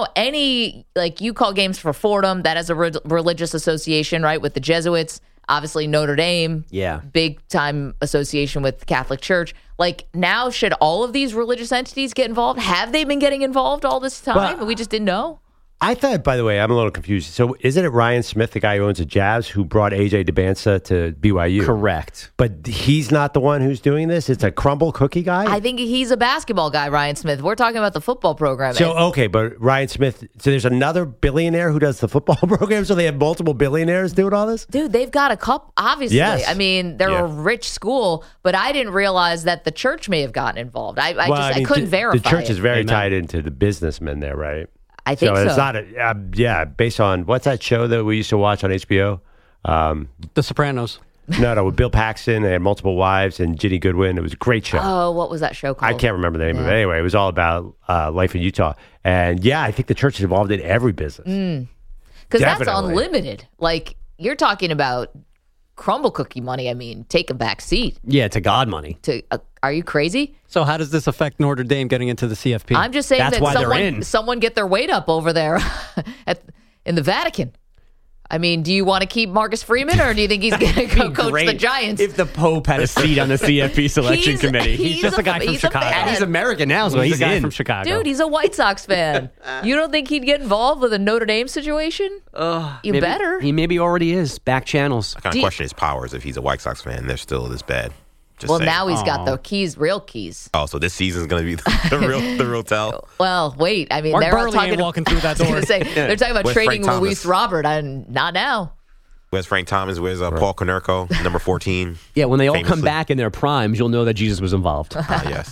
you call games for Fordham, that has a religious association, right, with the Jesuits. Obviously, Notre Dame, big time association with the Catholic Church. Like, now, should all of these religious entities get involved? Have they been getting involved all this time? And we just didn't know? I thought, by the way, I'm a little confused. So isn't it Ryan Smith, the guy who owns the Jazz, who brought AJ DeBanza to BYU? Correct. But he's not the one who's doing this? It's a crumble cookie guy? I think he's a basketball guy, Ryan Smith. We're talking about the football program. So, okay, but Ryan Smith, so there's another billionaire who does the football program, so they have multiple billionaires doing all this? Dude, they've got a couple, obviously. Yes. I mean, they're a rich school, but I didn't realize that the church may have gotten involved. I couldn't verify The church is very Amen. tied into the businessmen there, right? I think so. It's not based on, what's that show that we used to watch on HBO? The Sopranos. No, with Bill Paxton. They had multiple wives and Ginny Goodwin. It was a great show. Oh, what was that show called? I can't remember the name of it. Anyway, it was all about life in Utah. And I think the church is involved in every business. Because that's unlimited. Like, you're talking about crumble cookie money. I mean, take a back seat. Yeah, to God money. Are you crazy? So how does this affect Notre Dame getting into the CFP? I'm just saying That's why they're that in. someone get their weight up over there in the Vatican. I mean, do you want to keep Marcus Freeman, or do you think he's going to go coach the Giants? If the Pope had a seat on the CFP selection committee. He's just a guy from Chicago. fan. He's American now, so he's a guy in. from Chicago. Dude, he's a White Sox fan. You don't think he'd get involved with a Notre Dame situation? Better. He maybe already is. Back channels. I kind of question his powers if he's a White Sox fan. They're still this bad. Just saying. Now he's got the keys, real keys. Oh, so this season's going to be the real tell? Well, wait. I mean, Mark they're Burley talking ain't walking through that door. They're talking about Where's trading Frank Luis Thomas? Robert, and not now. Where's Frank Thomas? Where's Paul Konerko, number 14? Yeah, when they all come Famously. back in their primes, you'll know that Jesus was involved. Yes.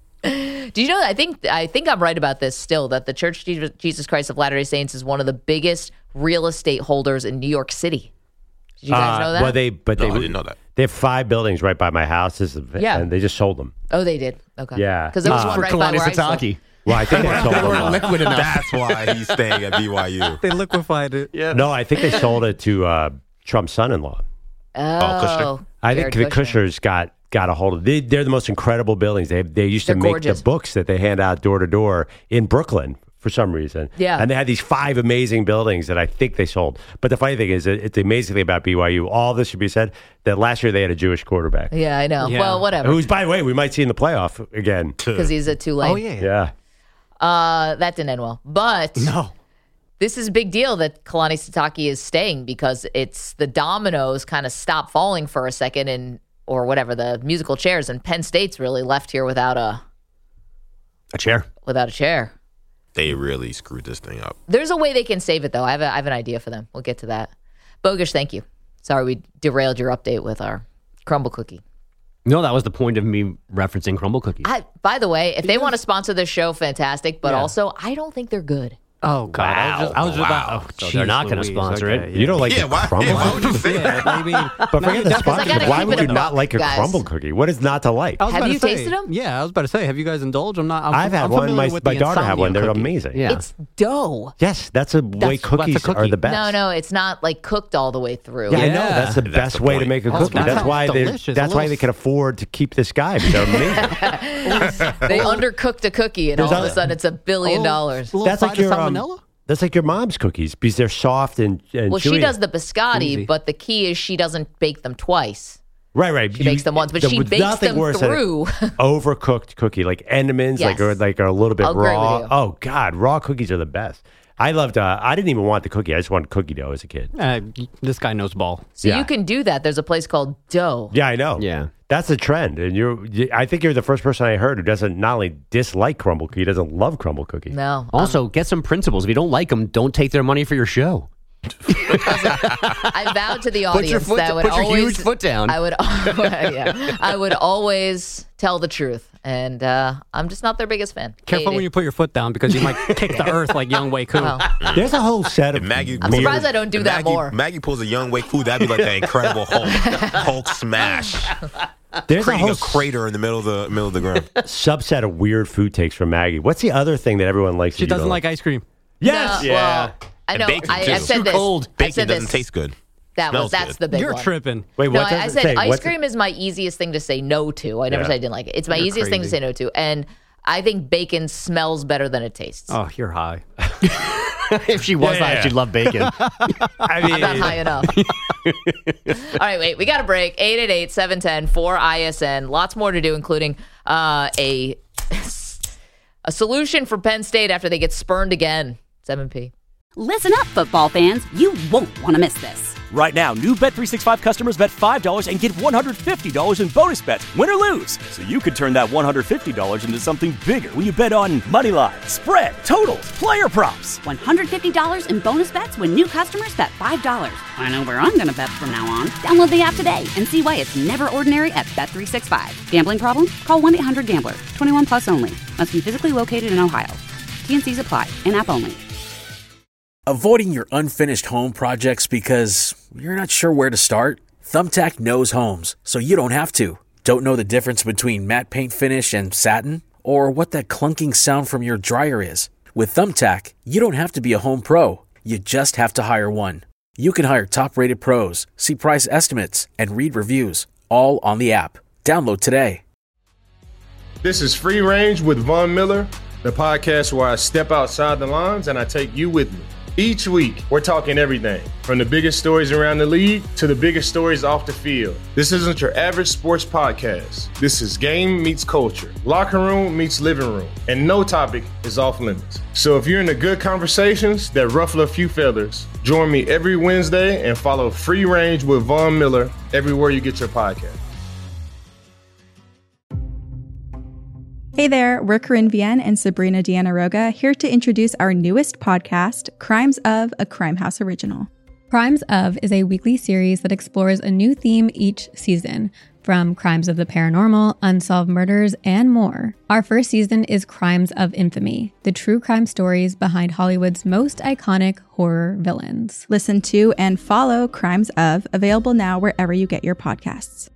Do you know? I think I'm right about this still. That the Church of Jesus Christ of Latter-day Saints is one of the biggest real estate holders in New York City. Did you guys know that? I Well, didn't know that. They have 5 buildings right by my house. Yeah. And they just sold them. Oh, they did. Okay. Yeah. Because there was one right by where I sold. Well, I think they sold them. weren't liquid enough. That's why he's staying at BYU. They liquefied it. Yeah. No, I think they sold it to Trump's son-in-law. Oh, I think the Kushners got a hold of it. They're the most incredible buildings. They used to They're make gorgeous. the books that they hand out door to door in Brooklyn for some reason. Yeah. And they had these 5 amazing buildings that I think they sold. But the funny thing is, it's the amazing thing about BYU. All this should be said that last year they had a Jewish quarterback. Yeah, I know. Well, whatever. Who's, by the way, we might see in the playoff again. Because he's at Tulane. Oh, yeah. Yeah. That didn't end well. But No. this is a big deal that Kalani Sitake is staying because it's the dominoes kind of stop falling for a second or whatever, the musical chairs, and Penn State's really left here without a chair. Without a chair. They really screwed this thing up. There's a way they can save it, though. I have an idea for them. We'll get to that. Bogish, thank you. Sorry we derailed your update with our crumble cookie. No, that was the point of me referencing crumble cookies. By the way, if they want to sponsor this show, fantastic. But also, I don't think they're good. Oh, God. I was just about. So they're not going to sponsor it. You don't like the crumble why would you cookie? say that? I mean, But forget the I sponsor. gotta Why keep would it you a not buck, like a guys. crumble cookie? What is not to like? I was Have about you to say- tasted them? Yeah, I was about to say, have you guys indulged? I've had I'm one. familiar with My the daughter had one. insomnia They're cookie. amazing. Yeah. It's dough. Yes, that's the way cookies cookie. are the best. No, it's not like cooked all the way through. Yeah, I know. Yeah. That's the That's best the way to point. make a Oh, cookie. that That's sounds why delicious. that's A why little- they can afford to keep this guy. They're amazing. They undercooked a cookie, and all of a other- sudden it's $1 billion. That's like your that's like your mom's cookies because they're soft and Well, she chewy. does the biscotti, Easy. but the key is she doesn't bake them twice. Right. She bakes them once, but she bakes nothing them worse than an through. overcooked cookie like Entenmann's, Yes. like are a little bit I'll agree raw. with you. Oh God, raw cookies are the best. I loved. I didn't even want the cookie. I just wanted cookie dough as a kid. This guy knows ball. So Yeah. you can do that. There's a place called Dough. Yeah, I know. Yeah. That's a trend, and I think you're the first person I heard who doesn't not only dislike crumble cookie, doesn't love crumble cookie. No. Also, get some principles. If you don't like them, don't take their money for your show. I vowed to the Put your audience foot- that I would put your always huge foot down. I would, I would always tell the truth, and I'm just not their biggest fan. Careful when you put your foot down because you might kick the earth like Young Wei Koo. Well, There's a whole set of Maggie, I'm surprised I don't do that more. Maggie pulls a young Wei Koo. That'd be like that Incredible Hulk smash. There's a Creating whole a crater in the middle of the ground. subset of weird food takes from Maggie. What's the other thing that everyone likes? She that you doesn't don't like ice cream. Yes. No, well, I know. bacon, I've too. said Too this. cold. I've Bacon said doesn't this. taste good. That's Smells the good. big You're one. tripping. Wait, No, what? I said ice What's cream is my easiest thing to say no to. I never Yeah. said I didn't like it. It's my You're easiest thing to crazy. say no to, and I think bacon smells better than it tastes. Oh, you're high. If she was Yeah. high, she'd love bacon. I mean, I'm not high enough. All right, wait. We got a break. 888-710-4ISN. Lots more to do, including a solution for Penn State after they get spurned again. 7P. Listen up, football fans. You won't want to miss this. Right now, new Bet365 customers bet $5 and get $150 in bonus bets, win or lose. So you could turn that $150 into something bigger when you bet on money line, spread, totals, player props. $150 in bonus bets when new customers bet $5. I know where I'm going to bet from now on. Download the app today and see why it's never ordinary at Bet365. Gambling problem? Call 1-800-GAMBLER. 21 plus only. Must be physically located in Ohio. T&Cs apply. In-app only. Avoiding your unfinished home projects because you're not sure where to start? Thumbtack knows homes, so you don't have to. Don't know the difference between matte paint finish and satin? Or what that clunking sound from your dryer is? With Thumbtack, you don't have to be a home pro. You just have to hire one. You can hire top-rated pros, see price estimates, and read reviews, all on the app. Download today. This is Free Range with Von Miller, the podcast where I step outside the lines and I take you with me. Each week, we're talking everything from the biggest stories around the league to the biggest stories off the field. This isn't your average sports podcast. This is game meets culture, locker room meets living room, and no topic is off limits. So if you're into good conversations that ruffle a few feathers, join me every Wednesday and follow Free Range with Von Miller everywhere you get your podcast. Hey there, we're Corinne Vienne and Sabrina Deanna Roga here to introduce our newest podcast, Crimes of, a Crime House original. Crimes of is a weekly series that explores a new theme each season, from crimes of the paranormal, unsolved murders, and more. Our first season is Crimes of Infamy, the true crime stories behind Hollywood's most iconic horror villains. Listen to and follow Crimes of, available now wherever you get your podcasts.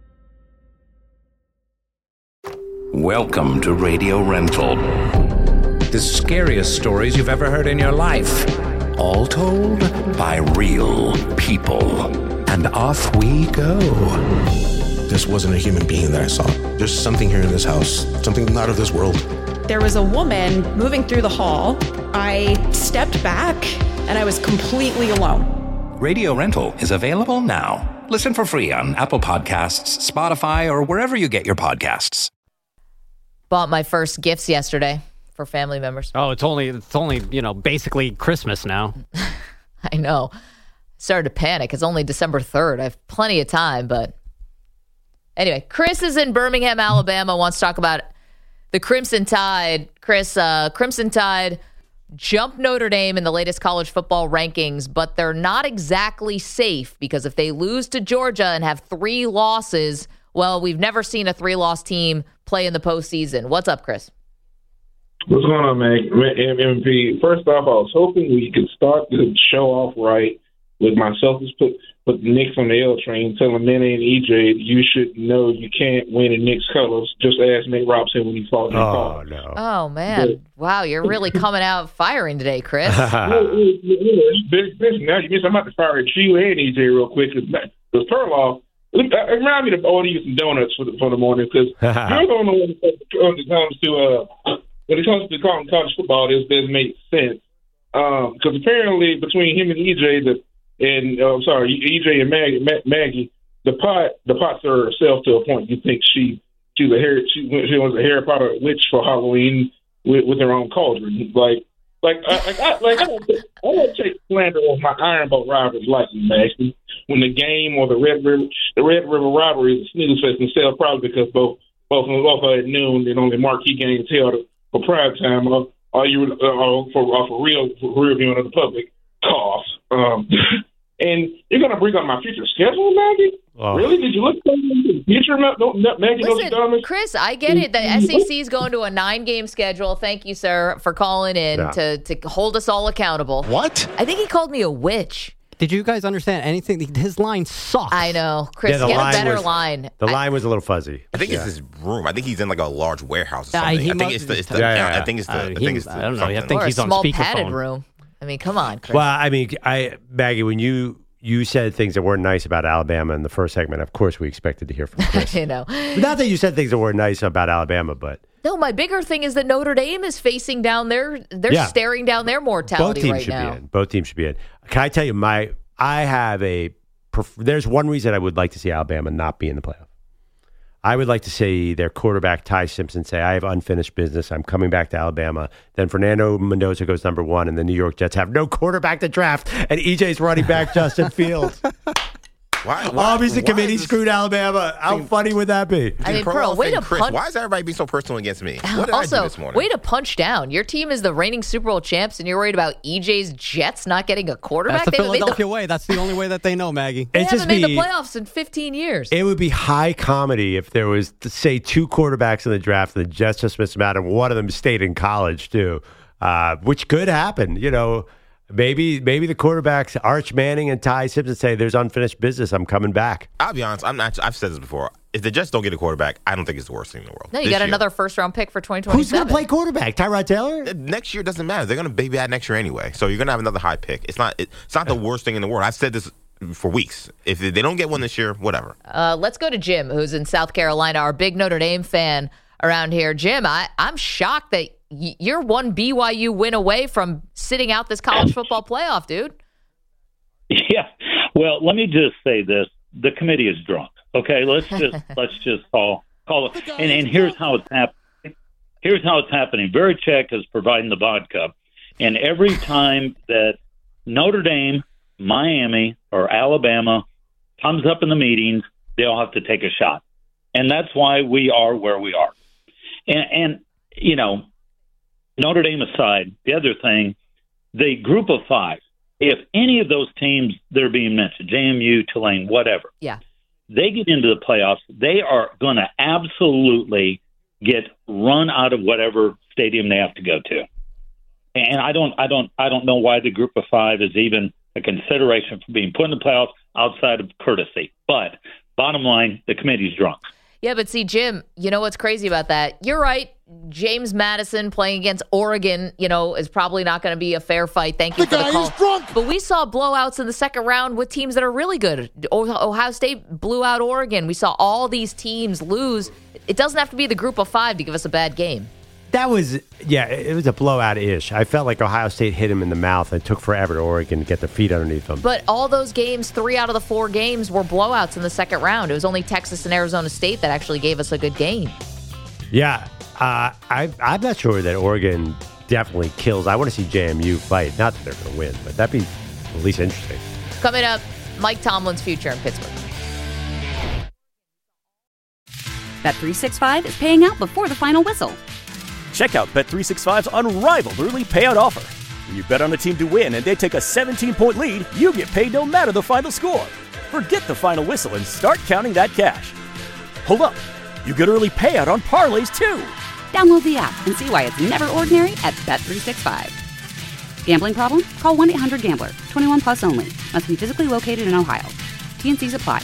Welcome to Radio Rental. The scariest stories you've ever heard in your life. All told by real people. And off we go. This wasn't a human being that I saw. There's something here in this house, something not of this world. There was a woman moving through the hall. I stepped back and I was completely alone. Radio Rental is available now. Listen for free on Apple Podcasts, Spotify, or wherever you get your podcasts. Bought my first gifts yesterday for family members. Oh, it's only basically Christmas now. I know. Started to panic. It's only December 3rd. I have plenty of time, but anyway, Chris is in Birmingham, Alabama, wants to talk about the Crimson Tide. Chris, Crimson Tide jumped Notre Dame in the latest college football rankings, but they're not exactly safe because if they lose to Georgia and have 3 losses, well, we've never seen a 3-loss team play in the postseason. What's up, Chris? What's going on, man? MP. First off, I was hoping we could start the show off right with myself. Just put the Knicks on the L train, telling Nene and EJ, you should know you can't win in Knicks colors. Just ask Nate Robinson when he fought in the car. No. Oh, man. Wow, you're really coming out firing today, Chris. Big now you miss. I'm about to fire at you and EJ real quick. Because Perloff, remind me to order you some donuts for the morning, because you're the only one when it comes to college football, this doesn't make sense. Because apparently between him and EJ, EJ and Maggie, the pot served herself to a point. You think she was a Harry Potter witch for Halloween with her own cauldron. I don't take slander of my Iron Boat rivalry like you, Maxie. When the game or the Red River rivalry is a snooze fest itself, probably because both are at noon and only marquee games held for prime time. Are you for real viewing of the public? Cough. And you're going to bring up my future schedule, Maggie? Oh. Really? Did you look at the future, Maggie? Listen, Chris, I get it. The SEC is going to a 9-game schedule. Thank you, sir, for calling in to hold us all accountable. What? I think he called me a witch. Did you guys understand anything? His line sucks. I know. Chris, get a better line. The line was a little fuzzy. I think it's his room. I think he's in like a large warehouse or something. I think it's the I think I don't know. I think or he's a on small speakerphone. padded room. I mean, come on, Chris. Well, I mean, Maggie, when you said things that weren't nice about Alabama in the first segment, of course we expected to hear from Chris. You know. Not that you said things that weren't nice about Alabama, but... No, my bigger thing is that Notre Dame is facing down they're staring down their mortality right now. Both teams should be in. Can I tell you, there's one reason I would like to see Alabama not be in the playoff. I would like to see their quarterback, Ty Simpson, say, I have unfinished business. I'm coming back to Alabama. Then Fernando Mendoza goes number 1, and the New York Jets have no quarterback to draft, and EJ's running back Justin Fields. Why Obviously, the committee screwed Alabama. How funny would that be? I mean, Pearl, way to punch. Why is everybody being so personal against me? What did also, I do this morning? Way to punch down. Your team is the reigning Super Bowl champs, and you're worried about EJ's Jets not getting a quarterback? That's the Philadelphia way. That's the only way that they know, Maggie. They haven't made the playoffs in 15 years. It would be high comedy if there was, say, 2 quarterbacks in the draft, and the Jets just missed them out, and one of them stayed in college, too, which could happen, you know. Maybe the quarterbacks, Arch Manning and Ty Simpson, say there's unfinished business. I'm coming back. I'll be honest. I've said this before. If the Jets don't get a quarterback, I don't think it's the worst thing in the world. No, you got another first-round pick for 2027. Who's going to play quarterback? Tyrod Taylor? Next year doesn't matter. They're going to be bad next year anyway. So you're going to have another high pick. It's not the worst thing in the world. I've said this for weeks. If they don't get one this year, whatever. Let's go to Jim, who's in South Carolina, our big Notre Dame fan around here. Jim, I'm shocked that you're one BYU win away from sitting out this college football playoff, dude. Yeah. Well, let me just say this. The committee is drunk. Okay, let's just call it. And here's how it's happening. Here's how it's happening. Verichek is providing the vodka, and every time that Notre Dame, Miami, or Alabama comes up in the meetings, they all have to take a shot, and that's why we are where we are. And Notre Dame aside, the other thing, the group of five, if any of those teams that are being mentioned, JMU, Tulane, whatever, they get into the playoffs, they are going to absolutely get run out of whatever stadium they have to go to. And I don't know why the group of five is even a consideration for being put in the playoffs outside of courtesy. But bottom line, the committee's drunk. Yeah, but see, Jim, you know what's crazy about that? You're right. James Madison playing against Oregon, is probably not going to be a fair fight. Thank you for the call. Drunk. But we saw blowouts in the second round with teams that are really good. Ohio State blew out Oregon. We saw all these teams lose. It doesn't have to be the group of five to give us a bad game. That was, it was a blowout-ish. I felt like Ohio State hit him in the mouth and it took forever to Oregon to get their feet underneath them. But all those games, 3 out of the 4 games were blowouts in the second round. It was only Texas and Arizona State that actually gave us a good game. Yeah, I'm not sure that Oregon definitely kills. I want to see JMU fight. Not that they're going to win, but that'd be at least interesting. Coming up, Mike Tomlin's future in Pittsburgh. Bet365 is paying out before the final whistle. Check out Bet365's unrivaled early payout offer. When you bet on a team to win and they take a 17-point lead, you get paid no matter the final score. Forget the final whistle and start counting that cash. Hold up. You get early payout on parlays, too. Download the app and see why it's never ordinary at Bet365. Gambling problem? Call 1-800-GAMBLER. 21 plus only. Must be physically located in Ohio. T&Cs apply.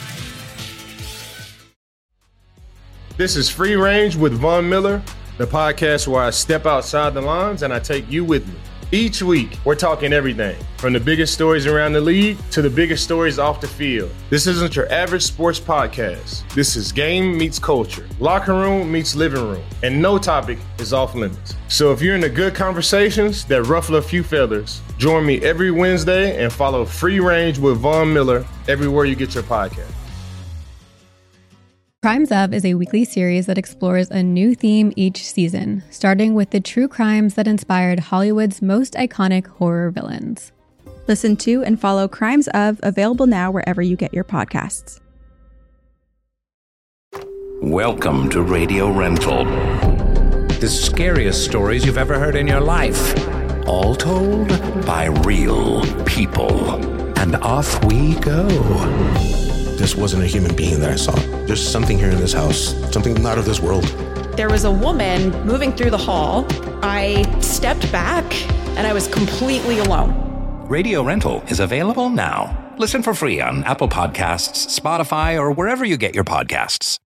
This is Free Range with Von Miller, the podcast where I step outside the lines and I take you with me. Each week, we're talking everything from the biggest stories around the league to the biggest stories off the field. This isn't your average sports podcast. This is game meets culture, locker room meets living room, and no topic is off limits. So if you're into good conversations that ruffle a few feathers, join me every Wednesday and follow Free Range with Von Miller everywhere you get your podcast. Crimes Of is a weekly series that explores a new theme each season, starting with the true crimes that inspired Hollywood's most iconic horror villains. Listen to and follow Crimes Of, available now wherever you get your podcasts. Welcome to Radio Rental. The scariest stories you've ever heard in your life. All told by real people. And off we go. This wasn't a human being that I saw. There's something here in this house, something not of this world. There was a woman moving through the hall. I stepped back and I was completely alone. Radio Rental is available now. Listen for free on Apple Podcasts, Spotify, or wherever you get your podcasts.